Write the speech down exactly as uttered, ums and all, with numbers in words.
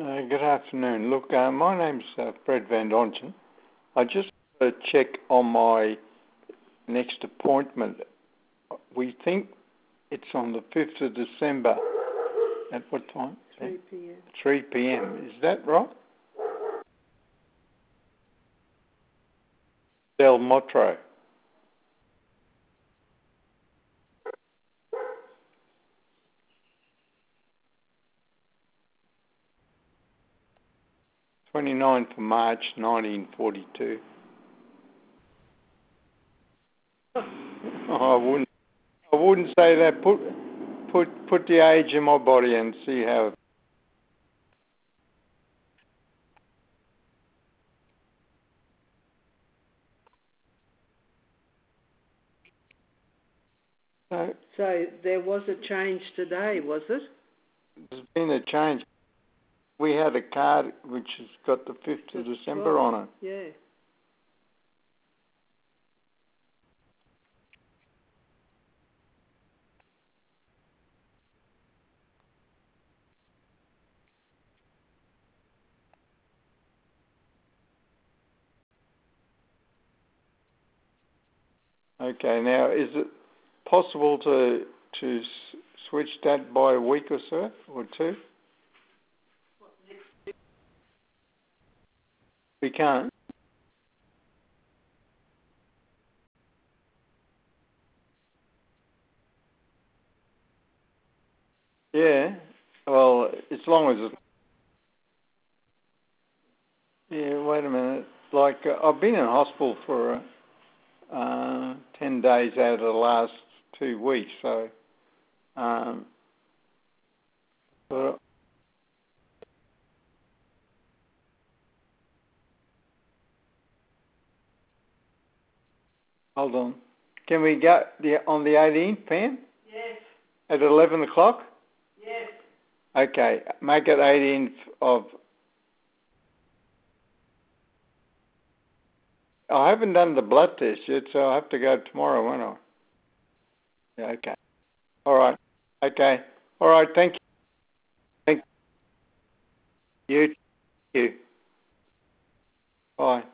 Uh, good afternoon. Look, uh, my name's uh, Fred Van Dongen. I just want to check on my next appointment. We think it's on the fifth of December. At what time? three p.m. three p.m. Is that right? Del Motro. twenty-ninth of March, nineteen forty-two. Oh, I wouldn't. I wouldn't say that. Put, put, put the age in my body and see how. So, So there was a change today, was it? there's been a change. We had a card which has got the fifth of December right. on it. Yeah. Okay, now is it possible to to s- switch that by a week or so, or two? We can't. Yeah. Well, as long as it. Yeah. Wait a minute. Like uh, I've been in hospital for uh, uh, ten days out of the last two weeks, so. Um, but, hold on. Can we go the on the eighteenth, Pam? Yes. At eleven o'clock? Yes. Okay. Make it eighteenth of. I haven't done the blood test yet, so I'll have to go tomorrow, won't I? Yeah, okay. All right. Okay. All right. Thank you. Thank you. You. Bye.